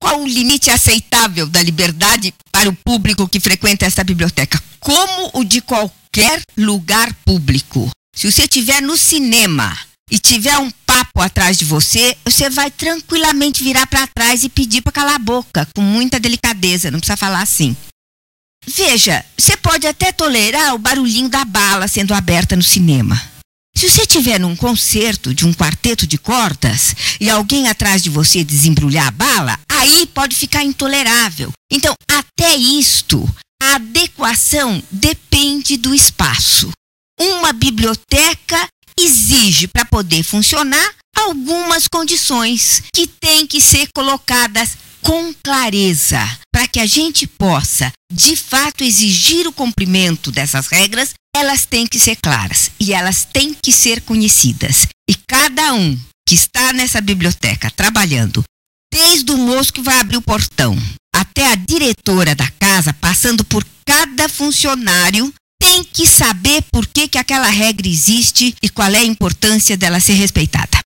qual o limite aceitável da liberdade para o público que frequenta esta biblioteca, como o de qualquer lugar público. Se você estiver no cinema e tiver um papo atrás de você, você vai tranquilamente virar para trás e pedir para calar a boca, com muita delicadeza, não precisa falar assim. Veja, você pode até tolerar o barulhinho da bala sendo aberta no cinema. Se você estiver num concerto de um quarteto de cordas e alguém atrás de você desembrulhar a bala, aí pode ficar intolerável. Então, até isto, a adequação depende do espaço. Uma biblioteca exige, para poder funcionar, algumas condições que têm que ser colocadas com clareza, para que a gente possa, de fato, exigir o cumprimento dessas regras. Elas têm que ser claras e elas têm que ser conhecidas. E cada um que está nessa biblioteca trabalhando, desde o moço que vai abrir o portão até a diretora da casa, passando por cada funcionário, tem que saber por que aquela regra existe e qual é a importância dela ser respeitada.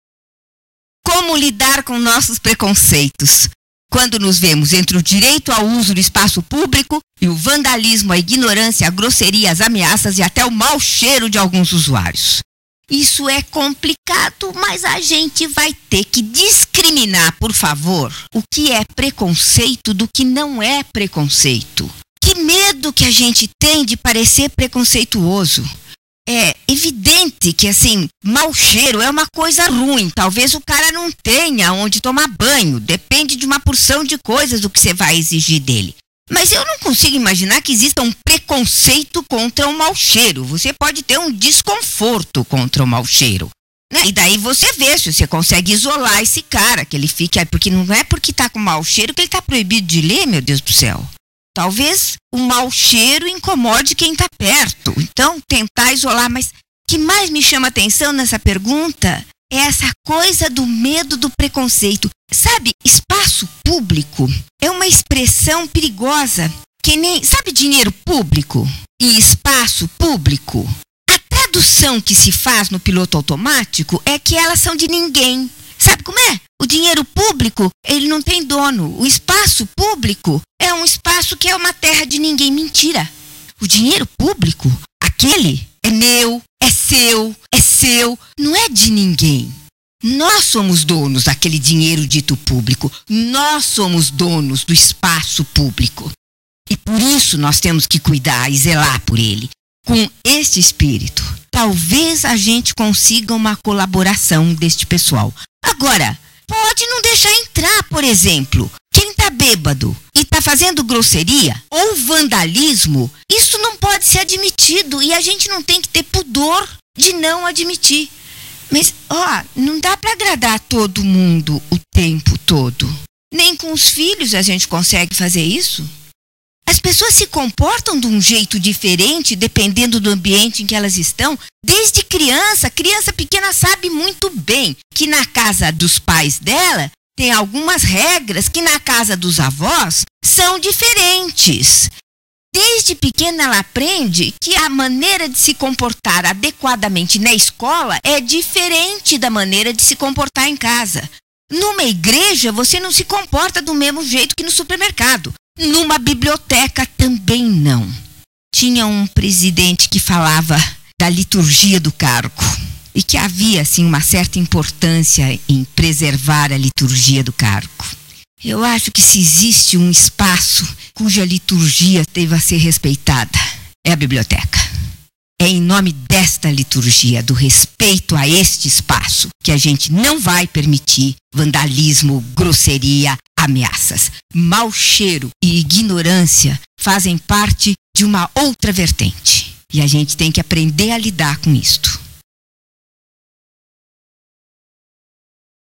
Como lidar com nossos preconceitos? Quando nos vemos entre o direito ao uso do espaço público e o vandalismo, a ignorância, a grosseria, as ameaças e até o mau cheiro de alguns usuários. Isso é complicado, mas a gente vai ter que discriminar, por favor, o que é preconceito do que não é preconceito. Que medo que a gente tem de parecer preconceituoso. É evidente que, assim, mau cheiro é uma coisa ruim. Talvez o cara não tenha onde tomar banho. Depende de uma porção de coisas do que você vai exigir dele. Mas eu não consigo imaginar que exista um preconceito contra o mau cheiro. Você pode ter um desconforto contra o mau cheiro, né? E daí você vê se você consegue isolar esse cara, que ele fique... Porque não é porque tá com mau cheiro que ele tá proibido de ler, meu Deus do céu. Talvez o mau cheiro incomode quem está perto. Então, tentar isolar. Mas o que mais me chama atenção nessa pergunta é essa coisa do medo do preconceito. Sabe, espaço público é uma expressão perigosa. Que nem, sabe, dinheiro público e espaço público? A tradução que se faz no piloto automático é que elas são de ninguém. Sabe como é? O dinheiro público, ele não tem dono. O espaço público é um espaço que é uma terra de ninguém. Mentira. O dinheiro público, aquele, é meu, é seu, não é de ninguém. Nós somos donos daquele dinheiro dito público. Nós somos donos do espaço público. E por isso nós temos que cuidar e zelar por ele. Com este espírito, talvez a gente consiga uma colaboração deste pessoal. Agora, pode não deixar entrar, por exemplo, quem está bêbado e está fazendo grosseria ou vandalismo, isso não pode ser admitido e a gente não tem que ter pudor de não admitir. Mas, não dá para agradar todo mundo o tempo todo. Nem com os filhos a gente consegue fazer isso. As pessoas se comportam de um jeito diferente dependendo do ambiente em que elas estão. Desde criança, criança pequena sabe muito bem que na casa dos pais dela tem algumas regras que na casa dos avós são diferentes. Desde pequena ela aprende que a maneira de se comportar adequadamente na escola é diferente da maneira de se comportar em casa. Numa igreja você não se comporta do mesmo jeito que no supermercado. Numa biblioteca também não. Tinha um presidente que falava da liturgia do cargo e que havia, assim, uma certa importância em preservar a liturgia do cargo. Eu acho que se existe um espaço cuja liturgia deva ser respeitada, é a biblioteca. É em nome desta liturgia, do respeito a este espaço, que a gente não vai permitir vandalismo, grosseria, ameaças. Mau cheiro e ignorância fazem parte de uma outra vertente. E a gente tem que aprender a lidar com isto.